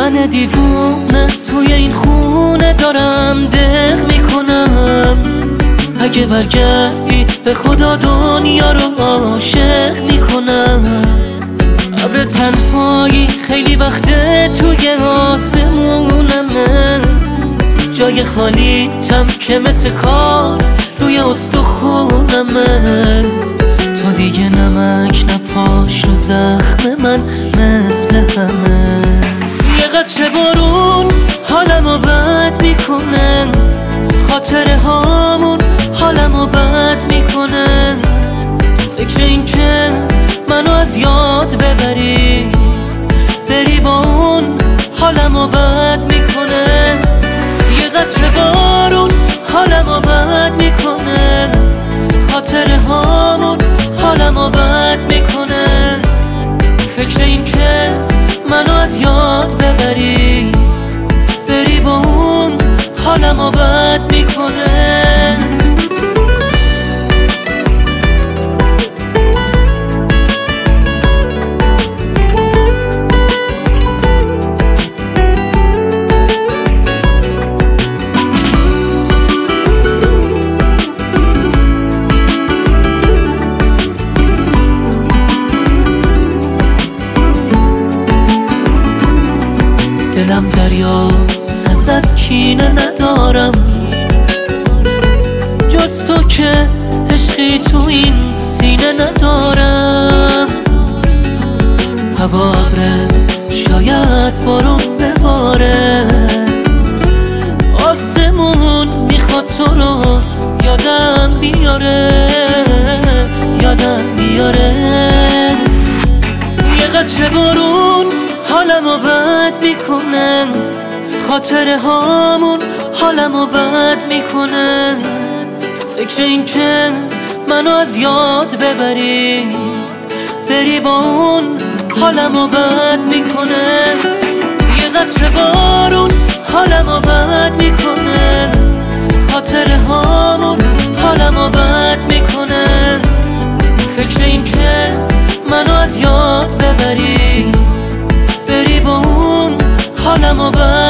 من دیوونه توی این خونه دارم دق میکنم. اگه برگردی به خدا دنیا رو عاشق میکنم. ابر تنهایی خیلی وقته توی آسمونمه، جای خالی تم که مثل کارت روی استخونمه. تو دیگه نمک نپاش رو زخم من مثل همه. یه قطره بارون حالمو بد میکنه، خاطره هامون حالمو بد میکنه. فکر این که منو از یاد ببری، بری با اون حالمو بد میکنه. یه قطره بارون حالمو بد میکنه، خاطره هامون حالمو بد میکنه. فکر این که منو از یاد ببری، بری با اون حالمو بد میکنه. دلم دریاست ازت کینه ندارم، جز تو که عشقی تو این سینه ندارم. هوا ابره شاید بارون بباره، آسمون میخواد تو رو یادم بیاره، یادم بیاره. یه قطره بارون حالمو بد میکنه، خاطره هامون حالمو بد میکنه. فکر این که منو از یاد ببری، بری با اون حالمو بد میکنه. یه قطره بارون حالمو بد میکنه، خاطره هامون حالمو بد میکنه. فکر این که منو از یاد ببری، بری با اون حالمو بد